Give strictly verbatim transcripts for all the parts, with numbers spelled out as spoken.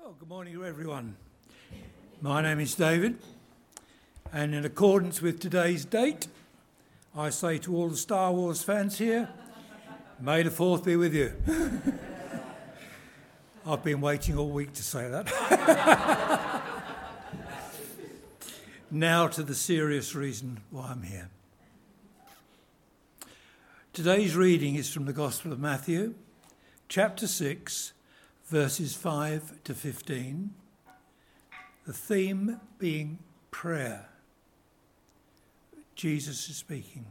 Well, good morning to everyone. My name is David, and in accordance with today's date, I say to all the Star Wars fans here, may the fourth be with you. I've been waiting all week to say that. Now to the serious reason why I'm here. Today's reading is from the Gospel of Matthew, chapter six, verses five to fifteen, the theme being prayer. Jesus is speaking.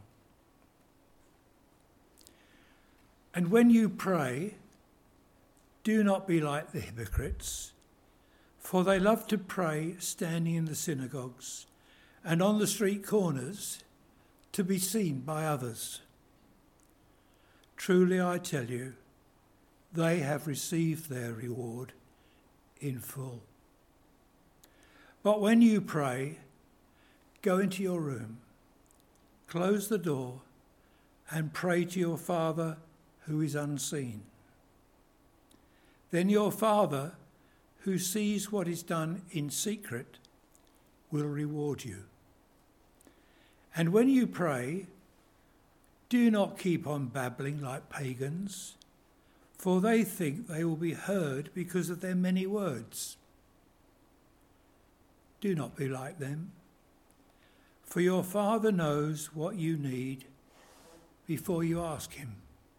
And when you pray, do not be like the hypocrites, for they love to pray standing in the synagogues and on the street corners to be seen by others. Truly I tell you, they have received their reward in full. But when you pray, go into your room, close the door, and pray to your Father who is unseen. Then your Father, who sees what is done in secret, will reward you. And when you pray, do not keep on babbling like pagans, for they think they will be heard because of their many words. Do not be like them, for your Father knows what you need before you ask him.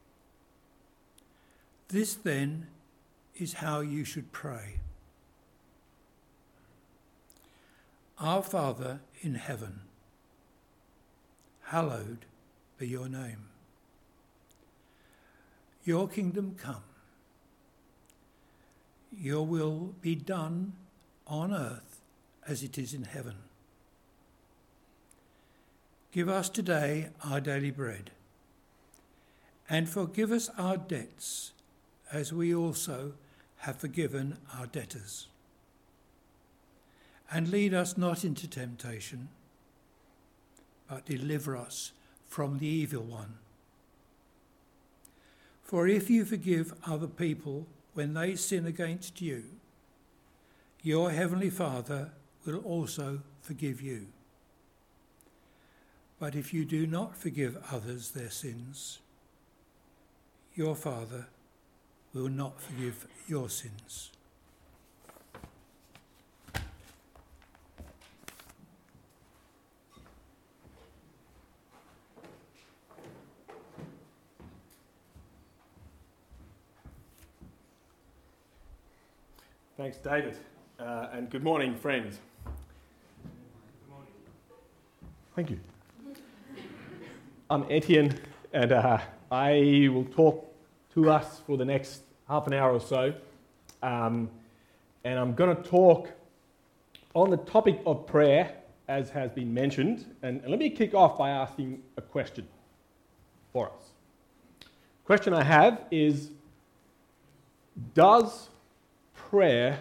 This then is how you should pray. Our Father in heaven, hallowed be your name. Your kingdom come. Your will be done on earth as it is in heaven. Give us today our daily bread, and forgive us our debts as we also have forgiven our debtors. And lead us not into temptation, but deliver us from the evil one. For if you forgive other people when they sin against you, your heavenly Father will also forgive you. But if you do not forgive others their sins, your Father will not forgive your sins. Thanks, David, uh, and good morning, friends. Good morning. Thank you. I'm Etienne, and uh, I will talk to us for the next half an hour or so, um, and I'm going to talk on the topic of prayer, as has been mentioned, and, and let me kick off by asking a question for us. The question I have is, does prayer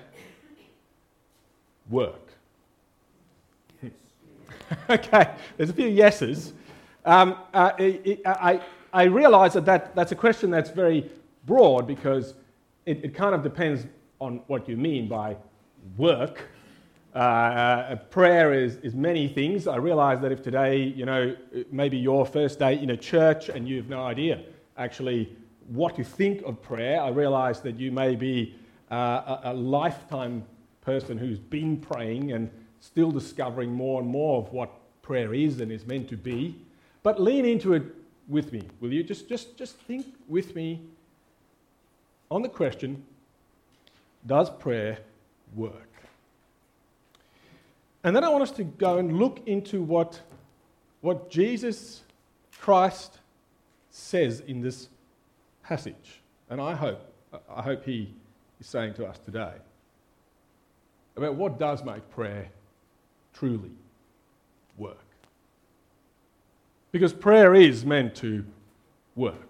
work? Yes. Okay, there's a few yeses. Um, uh, it, it, I, I realise that, that that's a question that's very broad because it, it kind of depends on what you mean by work. Uh, prayer is, is many things. I realise that if today, you know, maybe your first day in a church and you have no idea actually what to think of prayer, I realise that you may be Uh, a, a lifetime person who's been praying and still discovering more and more of what prayer is and is meant to be. But lean into it with me, will you? Just, just, just think with me on the question, does prayer work? And then I want us to go and look into what, what Jesus Christ says in this passage. And I hope, I hope he is saying to us today about what does make prayer truly work. Because prayer is meant to work.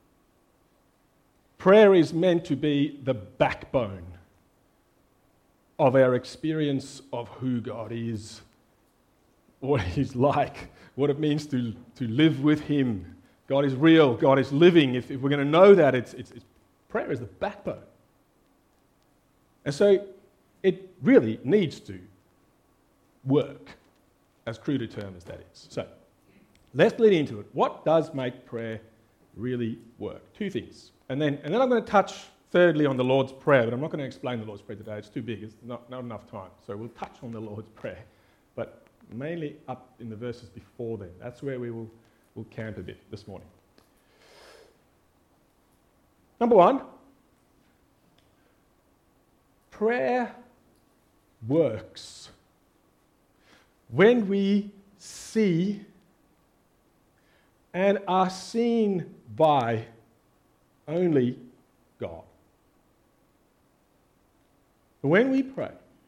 Prayer is meant to be the backbone of our experience of who God is, what He's like, what it means to, to live with Him. God is real, God is living. If, if we're going to know that, it's, it's, it's prayer is the backbone. And so it really needs to work, as crude a term as that is. So, let's lead into it. What does make prayer really work? Two things. And then, and then I'm going to touch, thirdly, on the Lord's Prayer, but I'm not going to explain the Lord's Prayer today. It's too big. It's not, not enough time. So we'll touch on the Lord's Prayer, but mainly up in the verses before then. That's where we will we'll camp a bit this morning. Number one, prayer works when we see and are seen by only God. When we pray,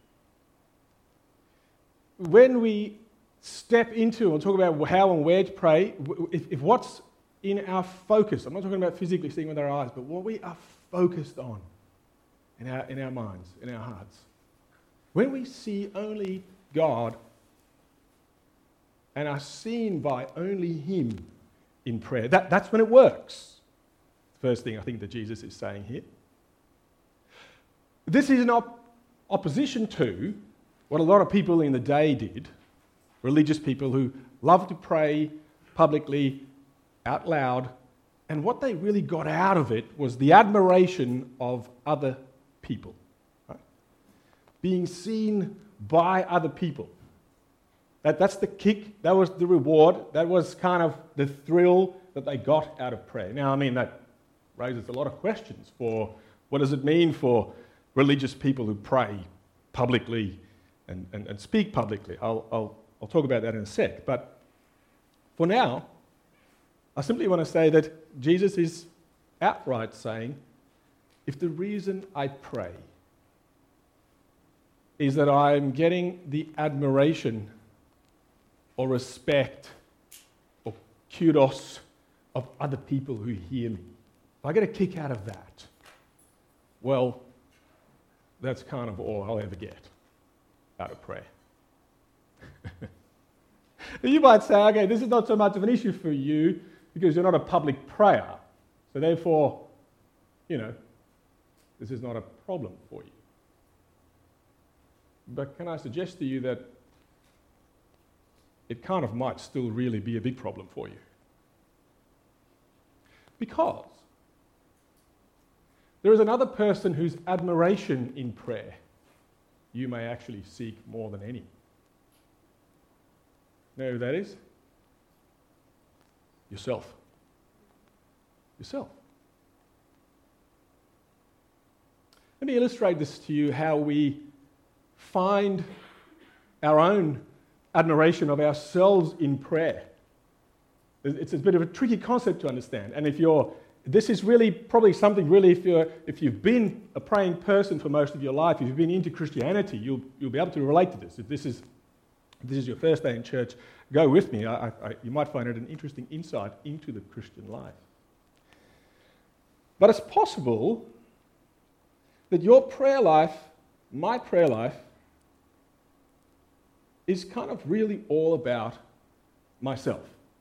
when we step into, we'll talk about how and where to pray, if, if what's in our focus, I'm not talking about physically seeing with our eyes, but what we are focused on in our, in our minds, in our hearts. When we see only God and are seen by only Him in prayer, that, that's when it works. First thing I think that Jesus is saying here. This is in op- opposition to what a lot of people in the day did, religious people who loved to pray publicly, out loud, and what they really got out of it was the admiration of other people. Right? Being seen by other people. That, that's the kick, that was the reward, that was kind of the thrill that they got out of prayer. Now, I mean, that raises a lot of questions for what does it mean for religious people who pray publicly and, and, and speak publicly. I'll, I'll, I'll talk about that in a sec. But for now, I simply want to say that Jesus is outright saying, if the reason I pray is that I'm getting the admiration or respect or kudos of other people who hear me, if I get a kick out of that, well, that's kind of all I'll ever get out of prayer. You might say, okay, this is not so much of an issue for you because you're not a public prayer. So therefore, you know, this is not a problem for you. But can I suggest to you that it kind of might still really be a big problem for you? Because there is another person whose admiration in prayer you may actually seek more than any. Know who that is? Yourself. Yourself. Let me illustrate this to you, how we find our own admiration of ourselves in prayer. It's a bit of a tricky concept to understand. And if you're, this is really probably something really, if, you're, if you've been a praying person for most of your life, if you've been into Christianity, you'll, you'll be able to relate to this. If this is If this is your first day in church, go with me. I, I, you might find it an interesting insight into the Christian life. But it's possible that your prayer life, my prayer life, is kind of really all about myself.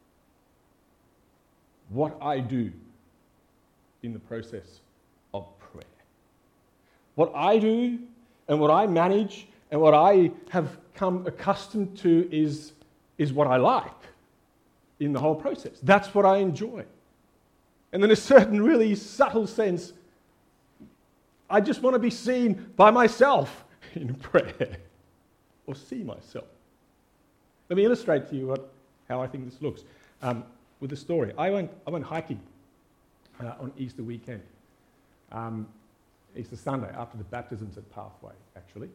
What I do in the process of prayer. What I do and what I manage and what I have come accustomed to is, is what I like in the whole process. That's what I enjoy. And in a certain really subtle sense, I just want to be seen by myself in prayer, or see myself. Let me illustrate to you what, how I think this looks um, with a story. I went, I went hiking uh, on Easter weekend, um, Easter Sunday, after the baptisms at Pathway, actually.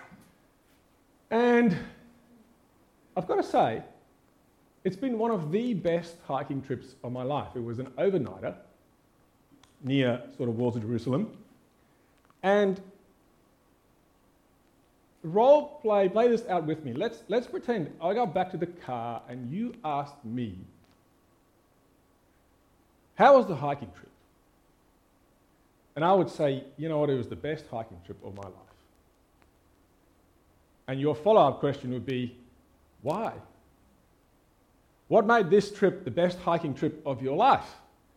And I've got to say, it's been one of the best hiking trips of my life. It was an overnighter near sort of walls of Jerusalem. And role play, play this out with me. Let's, let's pretend I got back to the car and you asked me, how was the hiking trip? And I would say, you know what, it was the best hiking trip of my life. And your follow-up question would be, why? What made this trip the best hiking trip of your life?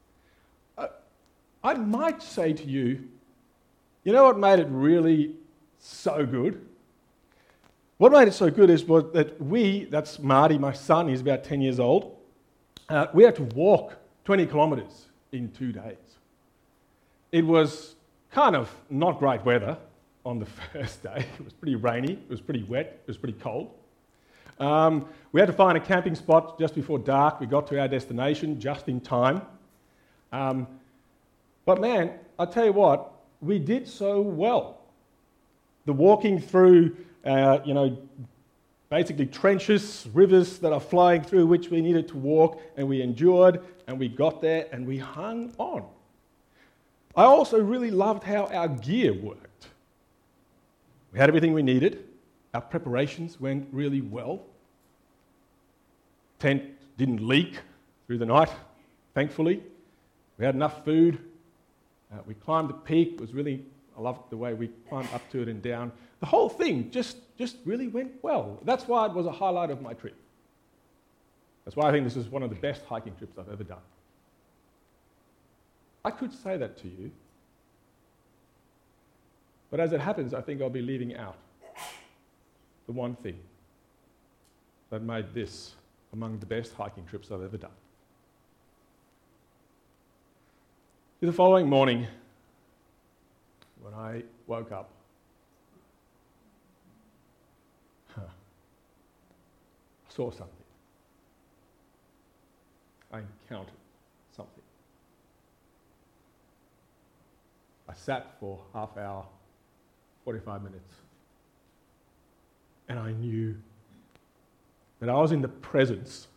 Uh, I might say to you, you know what made it really so good. What made it so good is was that we, that's Marty, my son, he's about ten years old, uh, we had to walk twenty kilometres in two days. It was kind of not great weather on the first day. It was pretty rainy, it was pretty wet, it was pretty cold. Um, we had to find a camping spot just before dark. We got to our destination just in time. Um, but man, I tell you what, we did so well. The walking through, uh, you know, basically trenches, rivers that are flowing through which we needed to walk, and we endured, and we got there, and we hung on. I also really loved how our gear worked. We had everything we needed. Our preparations went really well. Tent didn't leak through the night, thankfully. We had enough food. Uh, we climbed the peak. It was really, I loved the way we climbed up to it and down. The whole thing just, just really went well. That's why it was a highlight of my trip. That's why I think this is one of the best hiking trips I've ever done. I could say that to you, but as it happens, I think I'll be leaving out the one thing that made this among the best hiking trips I've ever done. The following morning, when I woke up, huh, I saw something. I encountered something. I sat for half hour, forty-five minutes, and I knew that I was in the presence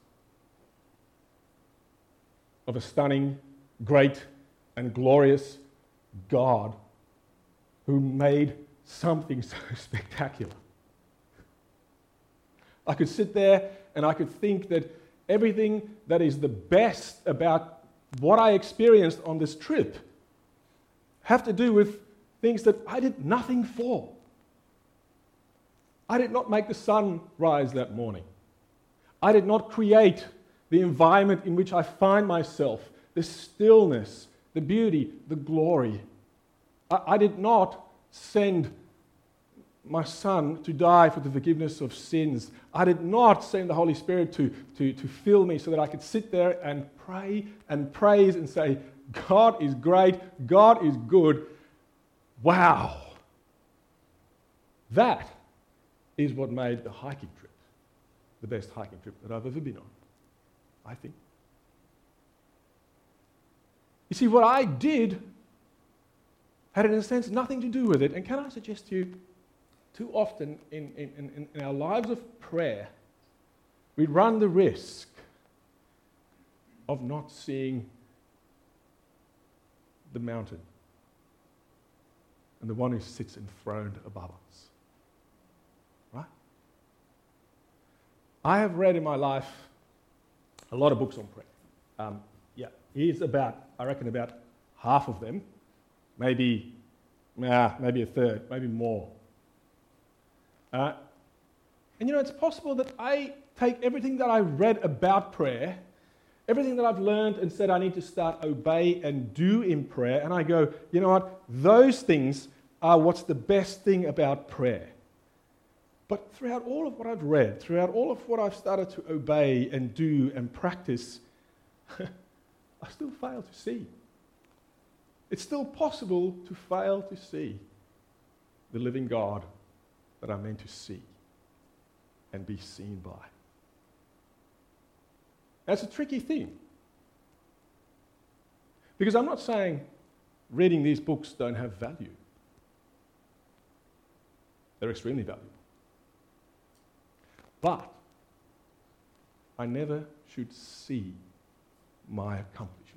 of a stunning, great, and glorious God who made something so spectacular. I could sit there and I could think that everything that is the best about what I experienced on this trip have to do with things that I did nothing for. I did not make the sun rise that morning. I did not create the environment in which I find myself, the stillness, the beauty, the glory. I, I did not send my son to die for the forgiveness of sins. I did not send the Holy Spirit to, to, to fill me so that I could sit there and pray and praise and say, God is great, God is good. Wow. That is what made the hiking trip the best hiking trip that I've ever been on, I think. You see, what I did had, in a sense, nothing to do with it. And can I suggest to you, too often in, in, in, in our lives of prayer, we run the risk of not seeing the mountain and the one who sits enthroned above us. Right? I have read in my life a lot of books on prayer. Um, yeah, here's about, I reckon, about half of them, maybe, nah, maybe a third, maybe more. Uh, and you know, it's possible that I take everything that I read about prayer, everything that I've learned and said I need to start obey and do in prayer, and I go, you know what, those things are what's the best thing about prayer. But throughout all of what I've read, throughout all of what I've started to obey and do and practice, I still fail to see. It's still possible to fail to see the living God that I'm meant to see and be seen by. That's a tricky thing. Because I'm not saying reading these books don't have value. They're extremely valuable. But I never should see my accomplishments.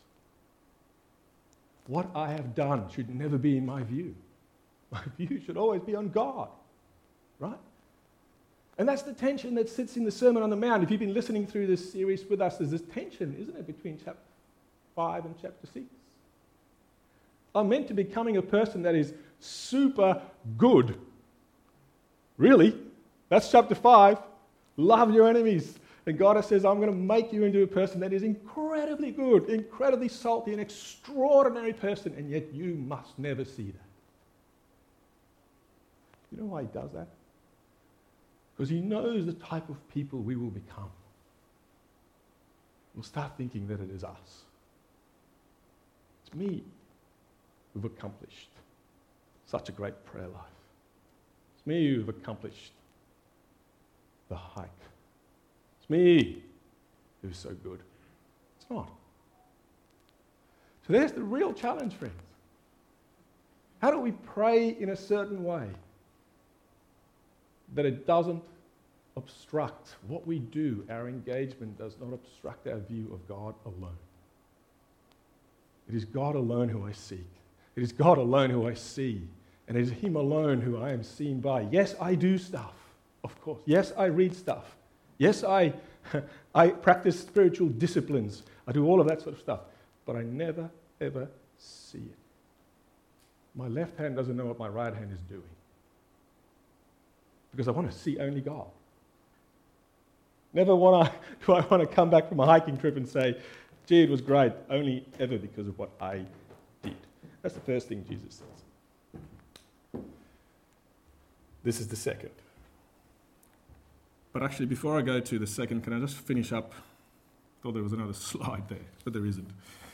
What I have done should never be in my view. My view should always be on God, right? And that's the tension that sits in the Sermon on the Mount. If you've been listening through this series with us, there's this tension, isn't it, between chapter five and chapter six? I'm meant to be becoming a person that is super good. Really? That's chapter five. Love your enemies. And God says, I'm going to make you into a person that is incredibly good, incredibly salty, an extraordinary person, and yet you must never see that. You know why he does that? Because he knows the type of people we will become. We'll start thinking that it is us. It's me who've accomplished such a great prayer life. It's me who've accomplished the hike. It's me who's so good. It's not. So there's the real challenge, friends. How do we pray in a certain way that it doesn't obstruct what we do? Our engagement does not obstruct our view of God alone. It is God alone who I seek. It is God alone who I see. And it is Him alone who I am seen by. Yes, I do stuff, of course. Yes, I read stuff. Yes, I, I practice spiritual disciplines. I do all of that sort of stuff. But I never, ever see it. My left hand doesn't know what my right hand is doing. Because I want to see only God. Never want to, do I want to come back from a hiking trip and say, gee, it was great, only ever because of what I did. That's the first thing Jesus says. This is the second. But actually, before I go to the second, can I just finish up? Thought there was another slide there, but there isn't.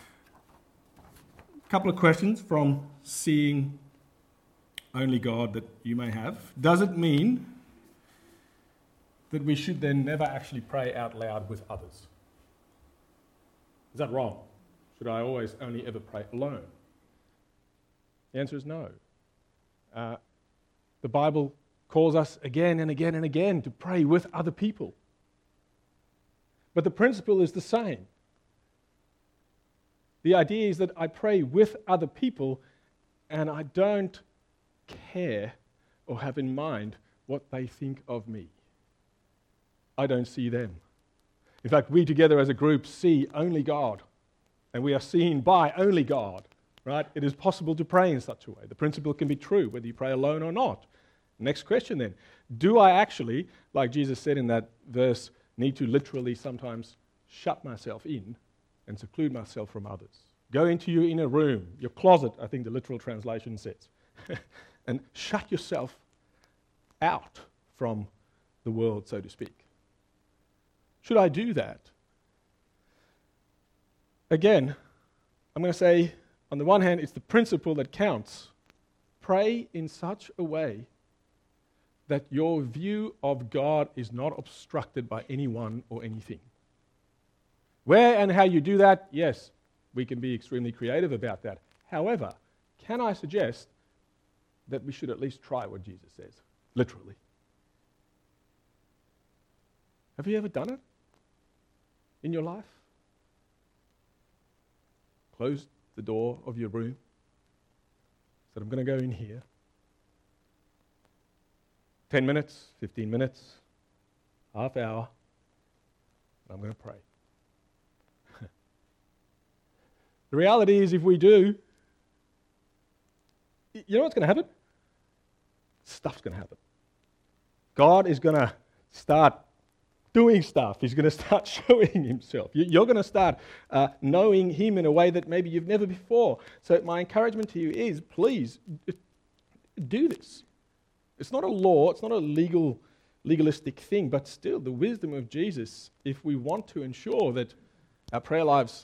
A couple of questions from Seeing Only God that you may have. Does it mean that we should then never actually pray out loud with others? Is that wrong? Should I always only ever pray alone? The answer is no. Uh, the Bible calls us again and again and again to pray with other people. But the principle is the same. The idea is that I pray with other people and I don't care or have in mind what they think of me. I don't see them. In fact, we together as a group see only God, and we are seen by only God, right? It is possible to pray in such a way. The principle can be true, whether you pray alone or not. Next question then. Do I actually, like Jesus said in that verse, need to literally sometimes shut myself in and seclude myself from others? Go into your inner room, your closet, I think the literal translation says, and shut yourself out from the world, so to speak. Should I do that? Again, I'm going to say, on the one hand, it's the principle that counts. Pray in such a way that your view of God is not obstructed by anyone or anything. Where and how you do that, yes, we can be extremely creative about that. However, can I suggest that we should at least try what Jesus says, literally? Have you ever done it in your life? Closed the door of your room, said, I'm going to go in here. ten minutes, fifteen minutes, half hour, and I'm going to pray. The reality is, if we do, you know what's going to happen? Stuff's going to happen. God is going to start doing stuff. He's going to start showing himself. You're going to start uh, knowing him in a way that maybe you've never before. So my encouragement to you is, please, do this. It's not a law, it's not a legal, legalistic thing, but still the wisdom of Jesus, if we want to ensure that our prayer lives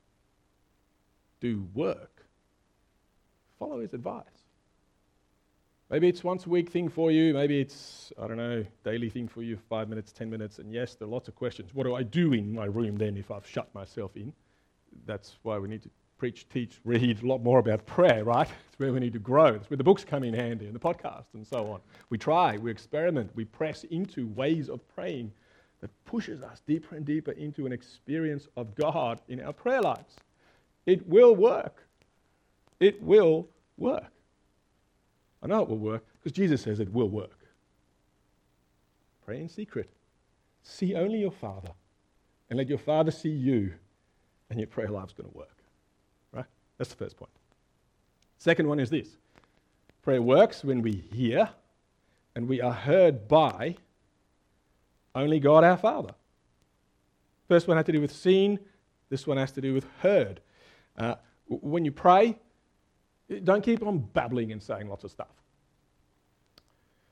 do work, follow his advice. Maybe it's once a week thing for you, maybe it's, I don't know, daily thing for you, five minutes, ten minutes, and yes, there are lots of questions. What do I do in my room then if I've shut myself in? That's why we need to preach, teach, read a lot more about prayer, right? It's where we need to grow. It's where the books come in handy, and the podcast, and so on. We try, we experiment, we press into ways of praying that pushes us deeper and deeper into an experience of God in our prayer lives. It will work. It will work. I know it will work because Jesus says it will work. Pray in secret. See only your Father, and let your Father see you, and your prayer life's going to work. Right? That's the first point. Second one is this. Prayer works when we hear and we are heard by only God our Father. First one had to do with seen. This one has to do with heard. Uh, when you pray, don't keep on babbling and saying lots of stuff.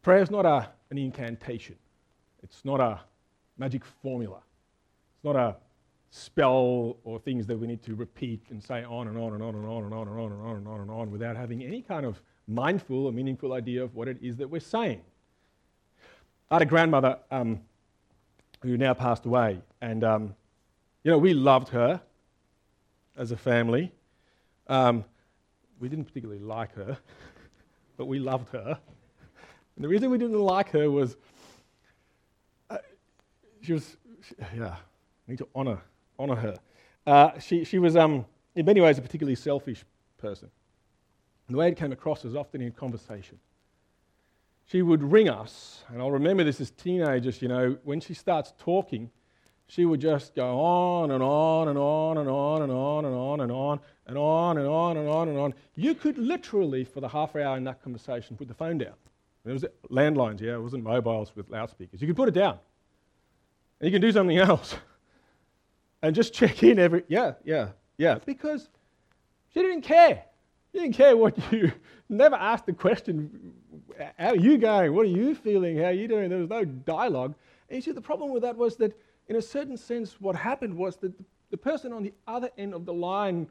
Prayer is not a, an incantation. It's not a magic formula. It's not a spell or things that we need to repeat and say on and on and on and on and on and on and on and on and on without having any kind of mindful or meaningful idea of what it is that we're saying. I had a grandmother um, who now passed away, and um, you know, we loved her as a family. Um, we didn't particularly like her, but we loved her. And the reason we didn't like her was uh, she was, she, yeah, I need to honour honour her. Uh, she she was um, in many ways a particularly selfish person. And the way it came across was often in conversation. She would ring us, and I'll remember this as teenagers, you know, when she starts talking, she would just go on and on and on and on and on and on and on and on and on and on and on. You could literally, for the half hour in that conversation, put the phone down. There was landlines, yeah, it wasn't mobiles with loudspeakers. You could put it down. And you can do something else. And just check in every, yeah, yeah, yeah, because she didn't care. She didn't care what you, never asked the question, how are you going? What are you feeling? How are you doing? There was no dialogue. And you see, the problem with that was that, in a certain sense, what happened was that the person on the other end of the line,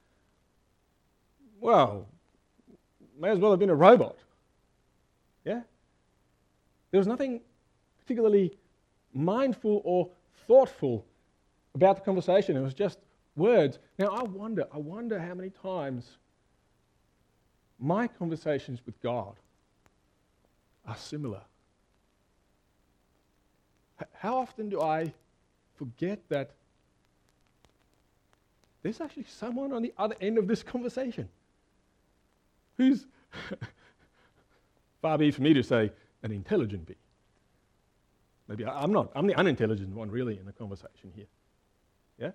well, may as well have been a robot. Yeah? There was nothing particularly mindful or thoughtful about the conversation. It was just words. Now, I wonder, I wonder how many times my conversations with God are similar. H- how often do I forget that there's actually someone on the other end of this conversation who's, far be it for me to say, an intelligent being. Maybe I, I'm not. I'm the unintelligent one, really, in the conversation here. Yeah?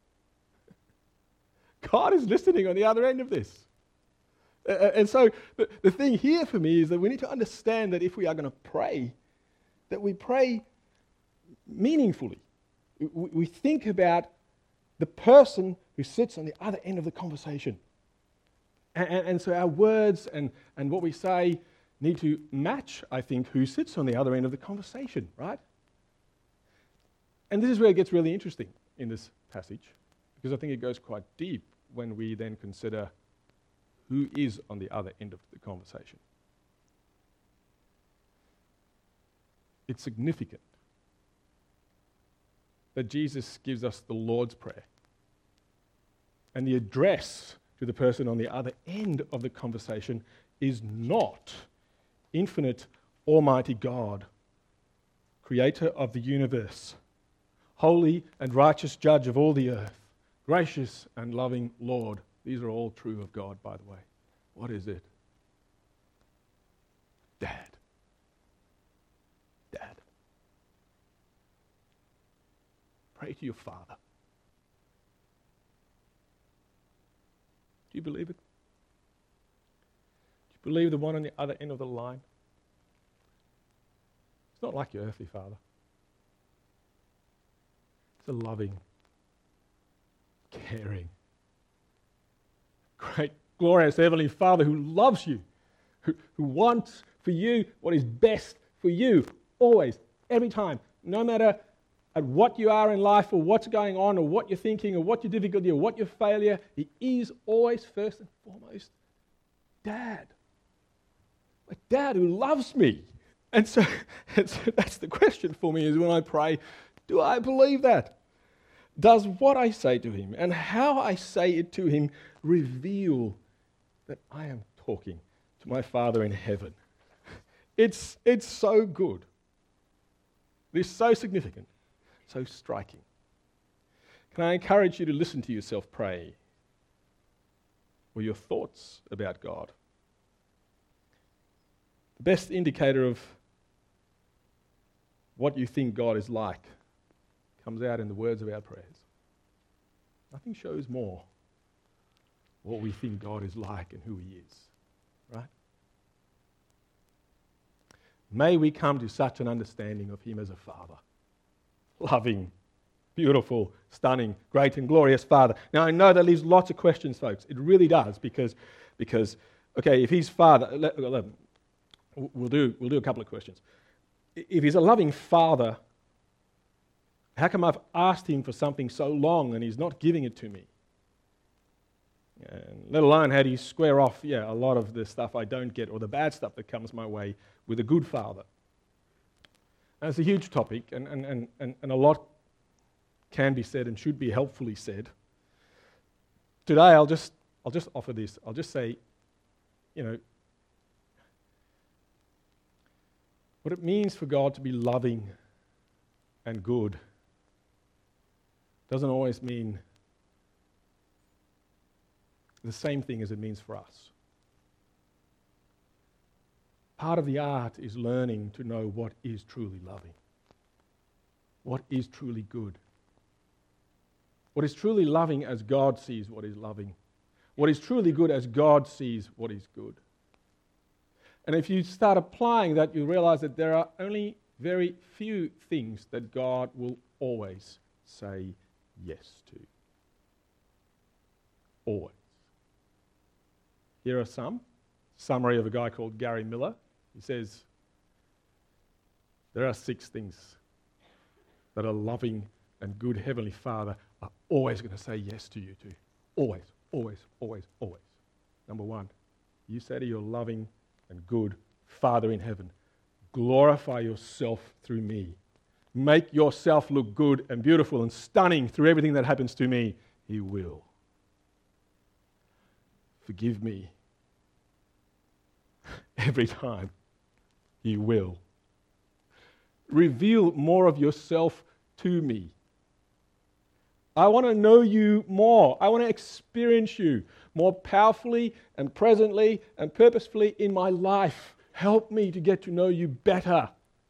God is listening on the other end of this. Uh, and so the, the thing here for me is that we need to understand that if we are going to pray, that we pray meaningfully. We, we think about the person who sits on the other end of the conversation. And, and, and so our words and, and what we say need to match, I think, who sits on the other end of the conversation, right? And this is where it gets really interesting in this passage, because I think it goes quite deep when we then consider who is on the other end of the conversation. It's significant that Jesus gives us the Lord's Prayer. And the address to the person on the other end of the conversation is not infinite, almighty God, creator of the universe, holy and righteous judge of all the earth, gracious and loving Lord. These are all true of God, by the way. What is it? Dad. Dad. Pray to your Father. Do you believe it? Do you believe the one on the other end of the line? It's not like your earthly father. It's a loving, caring, great, glorious Heavenly Father who loves you, who, who wants for you what is best for you, always, every time, no matter at what you are in life or what's going on or what you're thinking or what your difficulty or what your failure. He is always first and foremost Dad. My Dad who loves me. And so, and so that's the question for me is when I pray, do I believe that? Does what I say to him and how I say it to him reveal that I am talking to my Father in heaven? It's, it's so good. It's so significant, so striking. Can I encourage you to listen to yourself pray or your thoughts about God? The best indicator of what you think God is like comes out in the words of our prayers. Nothing shows more what we think God is like and who he is, right? May we come to such an understanding of him as a Father. Loving, beautiful, stunning, great and glorious Father. Now I know that leaves lots of questions, folks. It really does, because, because okay, if he's Father, let, let, we'll do, we'll do a couple of questions. If he's a loving father, how come I've asked him for something so long and he's not giving it to me? And let alone how do you square off, yeah, a lot of the stuff I don't get or the bad stuff that comes my way with a good father. And it's a huge topic, and, and, and, and, and a lot can be said and should be helpfully said. Today I'll just I'll just offer this. I'll just say, you know, what it means for God to be loving and good doesn't always mean the same thing as it means for us. Part of the art is learning to know what is truly loving, what is truly good, what is truly loving as God sees what is loving, what is truly good as God sees what is good. And if you start applying that, you realize that there are only very few things that God will always say yes to. Always. Here are some. Summary of a guy called Gary Miller. He says, there are six things that a loving and good Heavenly Father are always going to say yes to you to. Always, always, always, always. Number one, you say to your loving and good Father in heaven, glorify yourself through me. Make yourself look good and beautiful and stunning through everything that happens to me. He will. Forgive me every time. He will. Reveal more of yourself to me. I want to know you more. I want to experience you more powerfully and presently and purposefully in my life. Help me to get to know you better.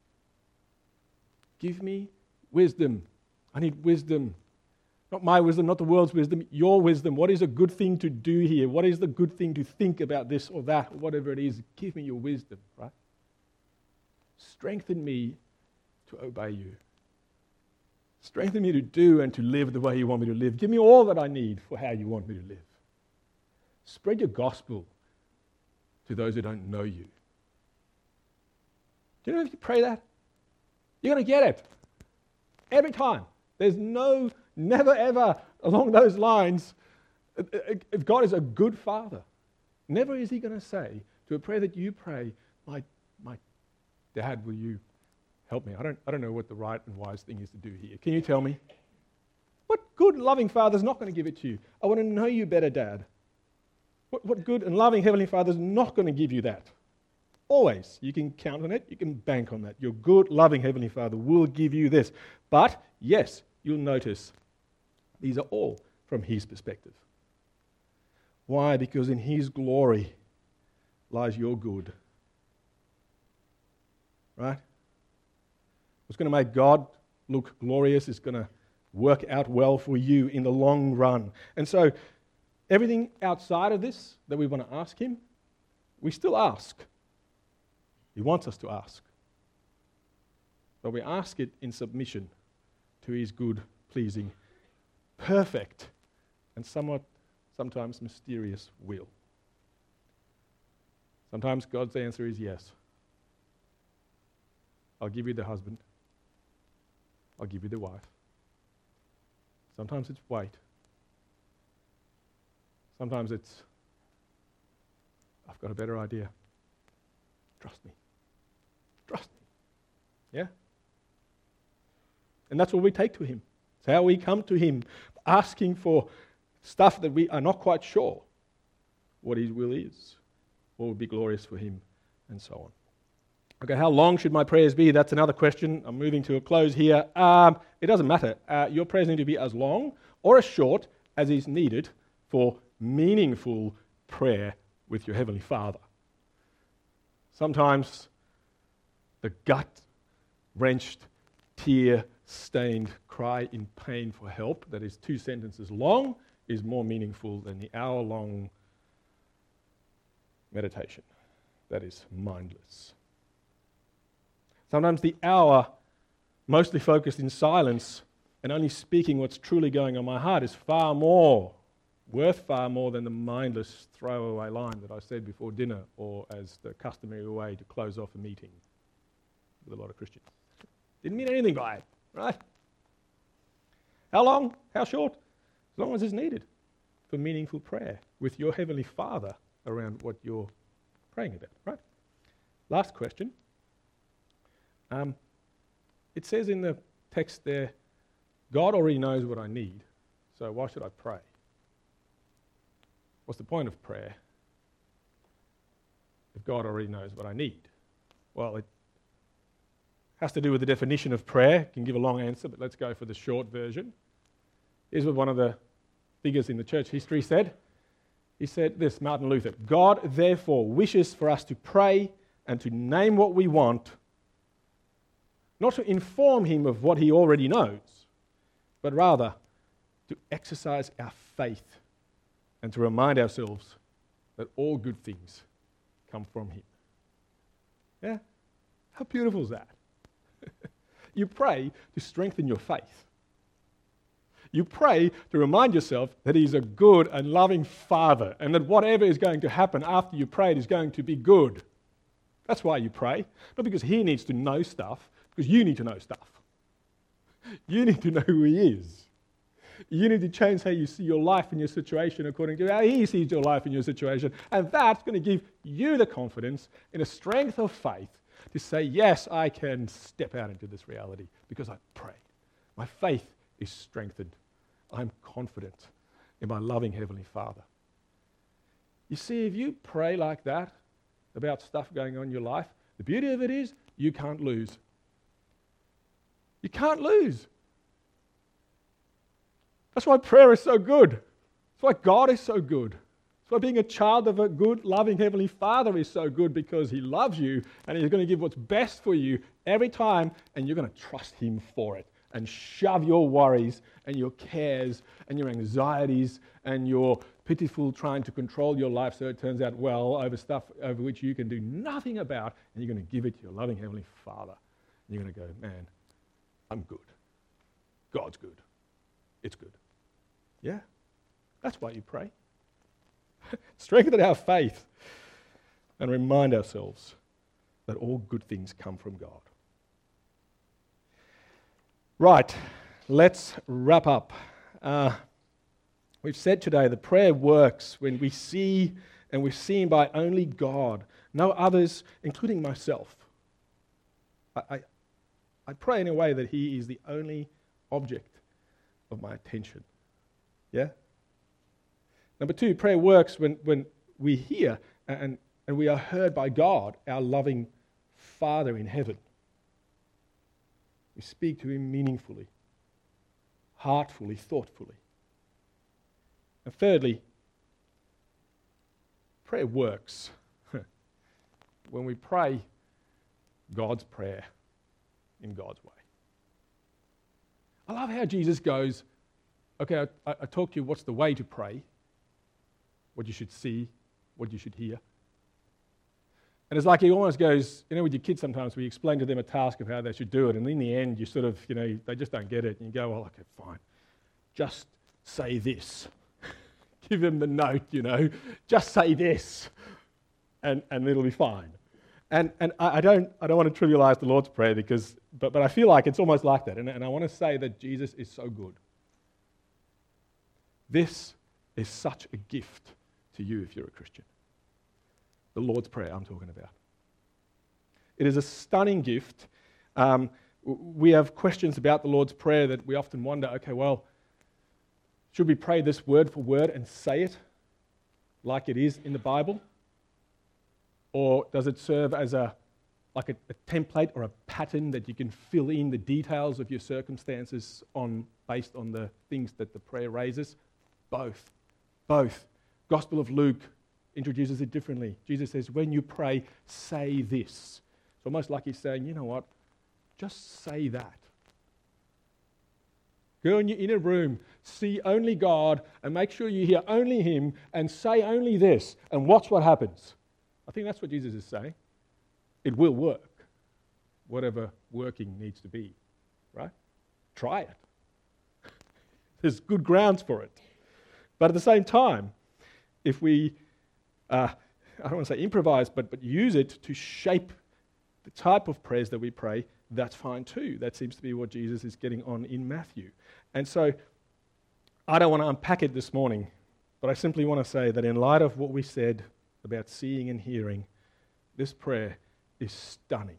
Give me wisdom. I need wisdom. Not my wisdom, not the world's wisdom, your wisdom. What is a good thing to do here? What is the good thing to think about this or that, or whatever it is? Give me your wisdom, right? Strengthen me to obey you. Strengthen me to do and to live the way you want me to live. Give me all that I need for how you want me to live. Spread your gospel to those who don't know you. Do you know if you pray that? You're going to get it. Every time. There's no, never ever along those lines. If God is a good father, never is he going to say to a prayer that you pray, my, my dad, will you help me? I don't, I don't know what the right and wise thing is to do here. Can you tell me? What good, loving father's not going to give it to you? I want to know you better, Dad. What, what good and loving Heavenly Father's not going to give you that? Always. You can count on it. You can bank on that. Your good, loving Heavenly Father will give you this. But, yes, you'll notice these are all from His perspective. Why? Because in His glory lies your good. Right? What's going to make God look glorious is going to work out well for you in the long run. And so, everything outside of this that we want to ask Him, we still ask. He wants us to ask. But we ask it in submission to His good, pleasing, perfect, and somewhat, sometimes mysterious will. Sometimes God's answer is yes. I'll give you the husband. I'll give you the wife. Sometimes it's wait. Sometimes it's, I've got a better idea. Trust me. Trust me. Yeah? And that's what we take to Him. It's how we come to Him, asking for stuff that we are not quite sure what His will is, what would be glorious for Him, and so on. Okay, how long should my prayers be? That's another question. I'm moving to a close here. Um, it doesn't matter. Uh, your prayers need to be as long or as short as is needed for meaningful prayer with your Heavenly Father. Sometimes the gut-wrenched, tear-stained cry in pain for help that is two sentences long is more meaningful than the hour-long meditation that is mindless. Sometimes the hour, mostly focused in silence and only speaking what's truly going on in my heart, is far more worth far more than the mindless throwaway line that I said before dinner, or as the customary way to close off a meeting with a lot of Christians. Didn't mean anything by it, right? How long? How short? As long as it's needed for meaningful prayer with your Heavenly Father around what you're praying about, right? Last question. Um, it says in the text there, God already knows what I need, so why should I pray? What's the point of prayer if God already knows what I need? Well, it has to do with the definition of prayer. I can give a long answer, but let's go for the short version. Here's what one of the figures in the church history said. He said this, Martin Luther, God therefore wishes for us to pray and to name what we want, not to inform him of what he already knows, but rather to exercise our faith and to remind ourselves that all good things come from him. Yeah? How beautiful is that? You pray to strengthen your faith. You pray to remind yourself that he's a good and loving Father, and that whatever is going to happen after you prayed is going to be good. That's why you pray. Not because he needs to know stuff, because you need to know stuff. You need to know who he is. You need to change how you see your life and your situation according to how he sees your life and your situation. And that's going to give you the confidence in a strength of faith to say, yes, I can step out into this reality because I prayed. My faith is strengthened. I'm confident in my loving Heavenly Father. You see, if you pray like that about stuff going on in your life, the beauty of it is you can't lose. You can't lose. That's why prayer is so good. That's why God is so good. That's why being a child of a good, loving Heavenly Father is so good, because he loves you and he's going to give what's best for you every time, and you're going to trust him for it and shove your worries and your cares and your anxieties and your pitiful trying to control your life so it turns out well over stuff over which you can do nothing about, and you're going to give it to your loving Heavenly Father. And you're going to go, man, I'm good. God's good. It's good. Yeah? That's why you pray. Strengthen our faith and remind ourselves that all good things come from God. Right, let's wrap up. Uh, we've said today that prayer works when we see and we're seen by only God, no others, including myself. I, I, I pray in a way that he is the only object of my attention. Yeah? Number two, prayer works when, when we hear and, and we are heard by God, our loving Father in heaven. We speak to him meaningfully, heartfully, thoughtfully. And thirdly, prayer works when we pray God's prayer in God's way. I love how Jesus goes, okay, I, I talked to you what's the way to pray, what you should see, what you should hear. And it's like he almost goes, you know, with your kids sometimes we explain to them a task of how they should do it, and in the end you sort of, you know, they just don't get it, and you go, well, okay, fine. Just say this. Give them the note, you know. Just say this, and, and it'll be fine. And and I, I don't I don't want to trivialize the Lord's Prayer, because, but, but I feel like it's almost like that, and, and I want to say that Jesus is so good. This is such a gift to you if you're a Christian. The Lord's Prayer I'm talking about. It is a stunning gift. Um, we have questions about the Lord's Prayer that we often wonder, okay, well, should we pray this word for word and say it like it is in the Bible? Or does it serve as a like a, a template or a pattern that you can fill in the details of your circumstances on based on the things that the prayer raises? Both. Both. Gospel of Luke introduces it differently. Jesus says, when you pray, say this. It's almost like he's saying, you know what? Just say that. Go in your inner room, see only God, and make sure you hear only him, and say only this, and watch what happens. I think that's what Jesus is saying. It will work, whatever working needs to be, right? Try it. There's good grounds for it. But at the same time, if we, uh, I don't want to say improvise, but, but use it to shape the type of prayers that we pray, that's fine too. That seems to be what Jesus is getting on in Matthew. And so I don't want to unpack it this morning, but I simply want to say that in light of what we said about seeing and hearing, this prayer is stunning.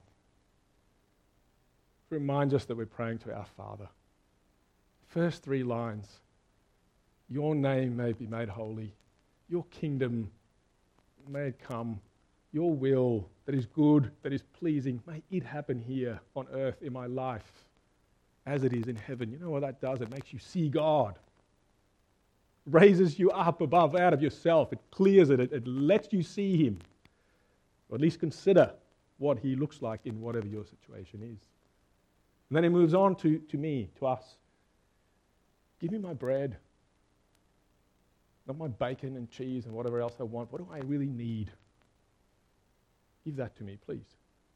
It reminds us that we're praying to our Father. First three lines, your name may be made holy, your kingdom may it come, your will that is good, that is pleasing, may it happen here on earth in my life as it is in heaven. You know what that does? It makes you see God. Raises you up above, out of yourself. It clears it. It, it lets you see him. Or at least consider what he looks like in whatever your situation is. And then he moves on to, to me, to us. Give me my bread. Not my bacon and cheese and whatever else I want. What do I really need? Give that to me, please.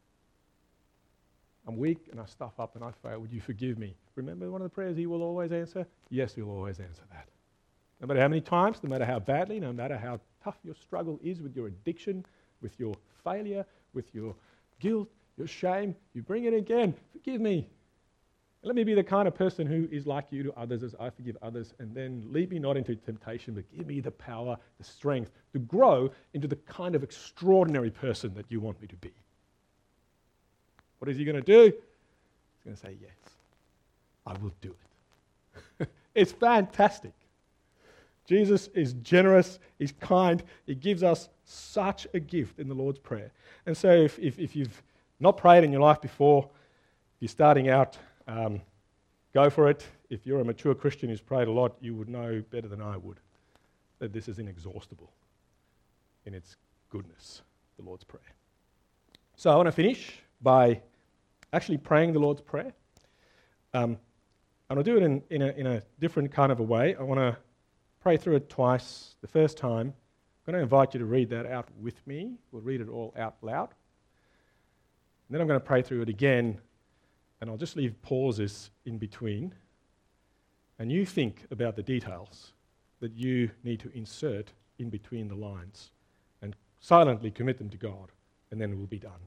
I'm weak and I stuff up and I fail. Would you forgive me? Remember one of the prayers he will always answer? Yes, he will always answer that. No matter how many times, no matter how badly, no matter how tough your struggle is with your addiction, with your failure, with your guilt, your shame, you bring it again. Forgive me. Let me be the kind of person who is like you to others as I forgive others, and then lead me not into temptation, but give me the power, the strength to grow into the kind of extraordinary person that you want me to be. What is he going to do? He's going to say, yes, I will do it. It's fantastic. Jesus is generous, he's kind, he gives us such a gift in the Lord's Prayer. And so if, if, if you've not prayed in your life before, if you're starting out, um, go for it. If you're a mature Christian who's prayed a lot, you would know better than I would that this is inexhaustible in its goodness, the Lord's Prayer. So I want to finish by actually praying the Lord's Prayer. Um, and I'll do it in, in, a, in a different kind of a way. I want to pray through it twice. The first time, I'm going to invite you to read that out with me. We'll read it all out loud. And then I'm going to pray through it again, and I'll just leave pauses in between. And you think about the details that you need to insert in between the lines and silently commit them to God, and then we'll be done.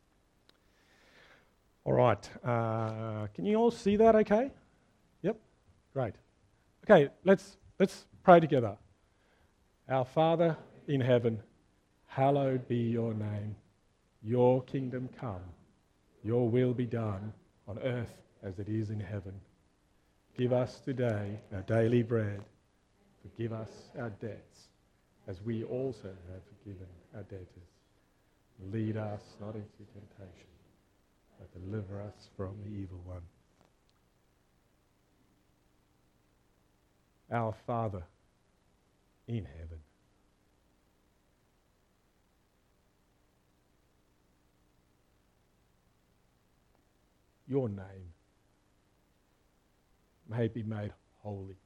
All right. Uh, can you all see that okay? Yep. Great. Okay, let's let's pray together. Our Father in heaven, hallowed be your name. Your kingdom come. Your will be done on earth as it is in heaven. Give us today our daily bread. Forgive us our debts as we also have forgiven our debtors. Lead us not into temptation, but deliver us from the evil one. Our Father in heaven, your name may be made holy.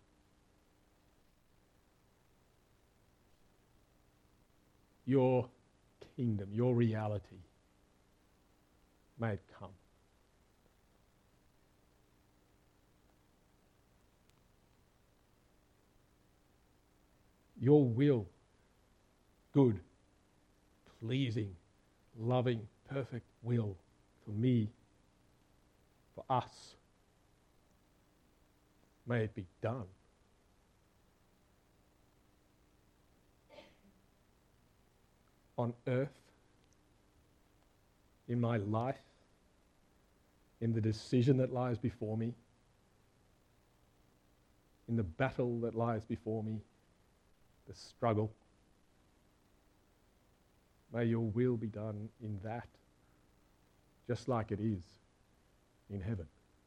Your kingdom, your reality may it come. Your will, good, pleasing, loving, perfect will for me, for us, may it be done. On earth, in my life, in the decision that lies before me, in the battle that lies before me, the struggle. May your will be done in that, just like it is in heaven.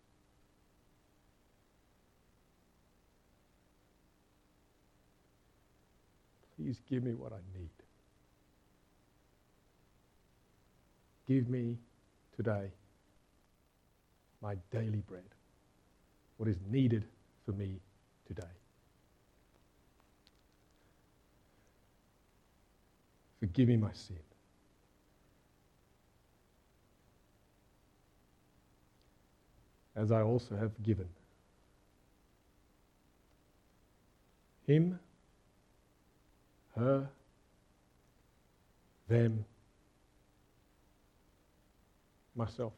Please give me what I need. Give me today my daily bread, what is needed for me today. Forgive me my sin. As I also have forgiven him her, them, myself.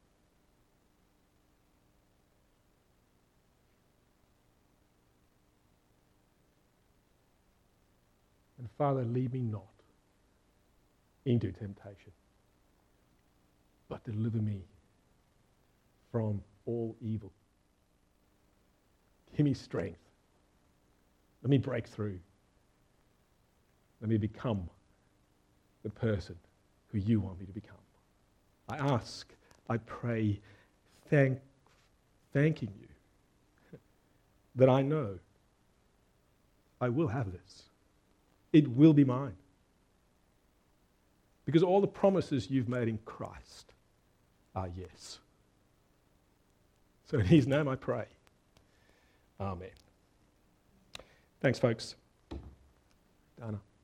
And Father, lead me not into temptation, but deliver me from all evil. Give me strength. Let me break through. Let me become the person who you want me to become. I ask, I pray, thank, thanking you that I know I will have this. It will be mine. Because all the promises you've made in Christ are yes. So in his name I pray. Amen. Thanks, folks. Dana.